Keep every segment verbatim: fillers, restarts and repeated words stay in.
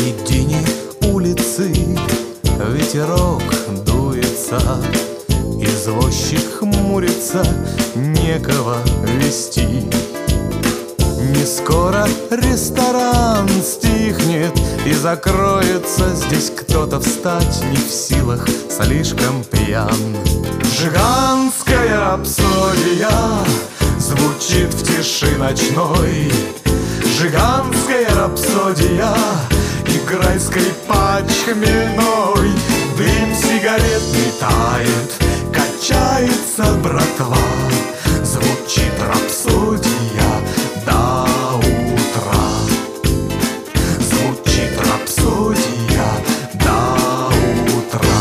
середине улицы ветерок дуется, извозчик хмурится, некого вести. Не скоро ресторан стихнет и закроется. Здесь кто-то встать не в силах, слишком пьян. Жиганская рапсодия звучит в тиши ночной. Жиганская рапсодия, играй, скрипач хмельной. Дым сигаретный тает, качается братва. Звучит рапсодия до утра. Звучит рапсодия до утра.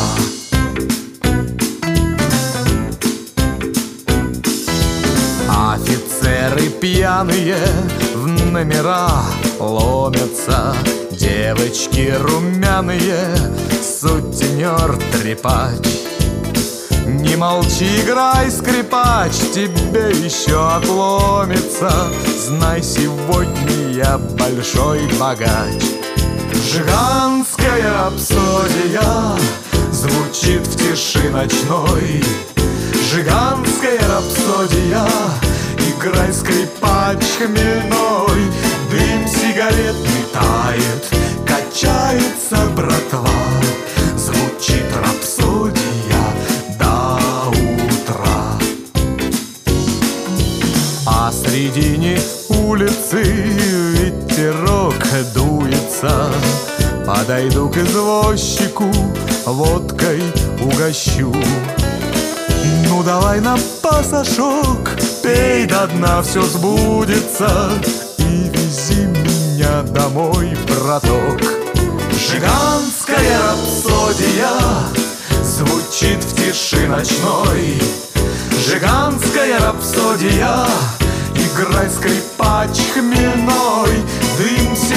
Офицеры пьяные в номера ломятся. Девочки румяные, сутенер трепач. Не молчи, играй, скрипач, тебе еще отломится. Знай, сегодня я большой богач. Жиганская рапсодия звучит в тиши ночной. Жиганская рапсодия, играй, скрипач хмельной. Дым сигаретный тает, качается братва. Звучит рапсодия до утра. А средине улицы ветерок дуется. Подойду к извозчику, водкой угощу. Ну давай на пасашок, пей до дна, все сбудется. И вези меня домой, браток. Жиганская рапсодия звучит в тиши ночной. Жиганская рапсодия, играй, скрипач хмельной. Дым